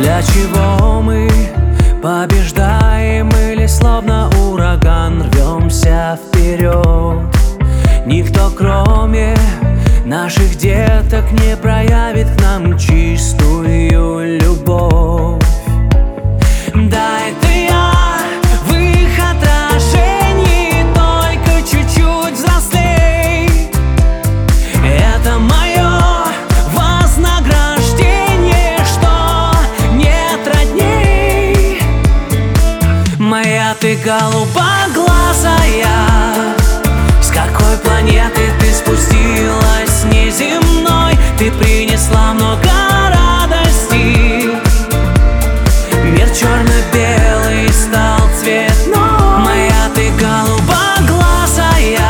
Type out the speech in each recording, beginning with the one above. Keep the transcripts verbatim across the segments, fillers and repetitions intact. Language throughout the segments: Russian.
Для чего мы побеждаем или словно ураган рвемся вперед? Никто, кроме наших деток, не проявит к нам чистую любовь. Да, это я в их отражении, только чуть-чуть взрослей. Это мое вознаграждение, что нет родней. Моя ты голубоглазая, с какой планеты ты спустилась с неземной? Ты принесла много радости, мир черно-белый стал цветной. Моя ты голубоглазая,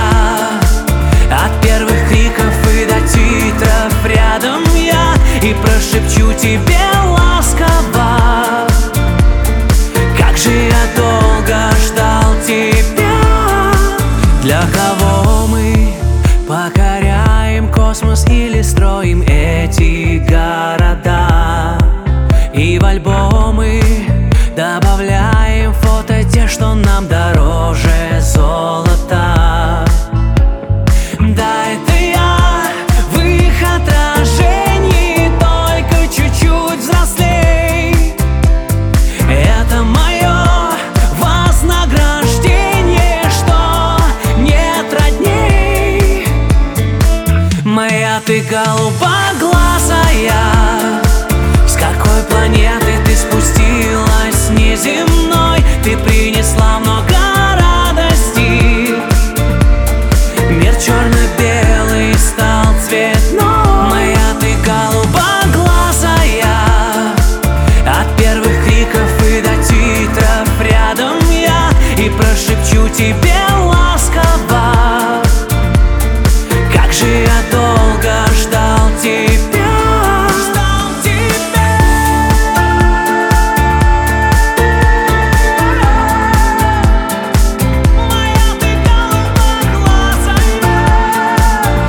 от первых криков и до титров рядом я, и прошепчу тебе ласково: как же я долго ждал тебя. Для кого мы покоряем космос или строим эти города? И в альбомы добавляем фото те, что нам дороже золота. Да, это я в их отражении, только чуть-чуть взрослей. Это мое вознаграждение, что нет родней. Моя ты голубоглазая, с какой планеты ты спустилась с неземной? Ты принесла много радости, мир черно-белый стал цветной. Моя ты голубоглазая, от первых криков и до титров рядом я, и прошепчу тебе ласково: как же я долго ждал тебя.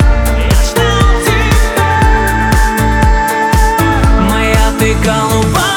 Голубая.